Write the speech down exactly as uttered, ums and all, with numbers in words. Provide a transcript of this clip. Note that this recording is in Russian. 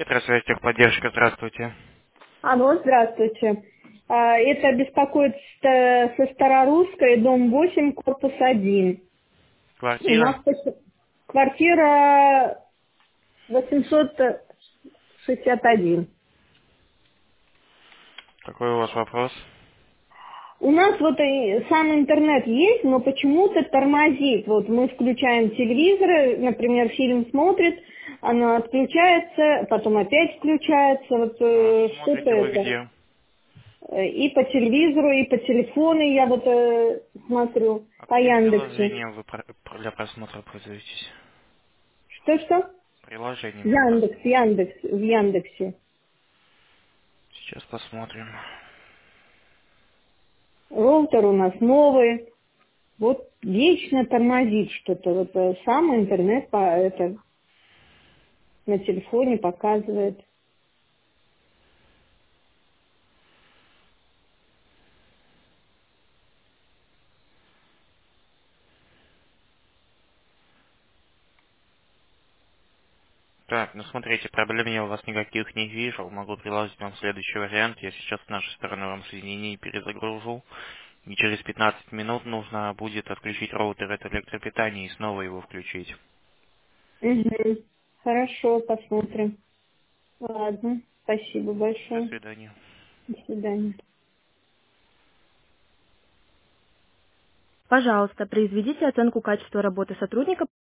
Тетрасвязь техподдержка, здравствуйте. Алло, здравствуйте. А, Это беспокоит ста- со Старорусской, дом восемь, корпус один. У Квартира? нас поч- квартира восемьсот шестьдесят один. Какой у вас вопрос? У нас вот и сам интернет есть, но почему-то тормозит. Вот мы включаем телевизор, например, фильм смотрит, оно отключается, потом опять включается. Вот А, э, что-то смотрите вы это. где? Э, И по телевизору, и по телефону я вот э, смотрю, А по каким Яндексу. приложением вы про- про- для просмотра пользуетесь? Что-что? Приложением для Яндекс, просмотра. Яндекс, в Яндексе. Сейчас посмотрим. Роутер у нас новый. Вот вечно тормозит что-то. Вот э, сам интернет по, это, на телефоне показывает. Так, ну смотрите, проблем я у вас никаких не вижу. Могу приложить вам следующий вариант. Я сейчас с нашей стороны вам соединение перезагружу. И через пятнадцать минут нужно будет отключить роутер от электропитания и снова его включить. Угу. Хорошо, посмотрим. Ладно, спасибо До большое. свидания. До свидания. Пожалуйста, произведите оценку качества работы сотрудника